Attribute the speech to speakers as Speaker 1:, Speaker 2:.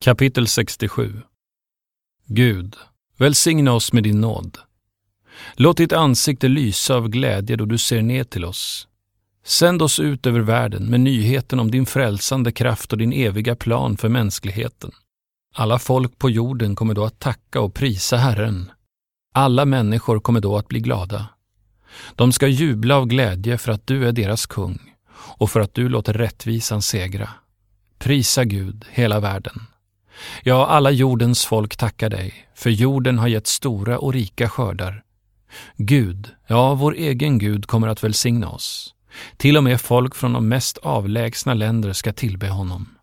Speaker 1: Kapitel 67. Gud, välsigna oss med din nåd. Låt ditt ansikte lysa av glädje då du ser ner till oss. Sänd oss ut över världen med nyheten om din frälsande kraft och din eviga plan för mänskligheten. Alla folk på jorden kommer då att tacka och prisa Herren. Alla människor kommer då att bli glada. De ska jubla av glädje för att du är deras kung och för att du låter rättvisan segra. Prisa Gud, hela världen. Ja, alla jordens folk tackar dig, för jorden har gett stora och rika skördar. Gud, ja, vår egen Gud kommer att välsigna oss. Till och med folk från de mest avlägsna länder ska tillbe honom.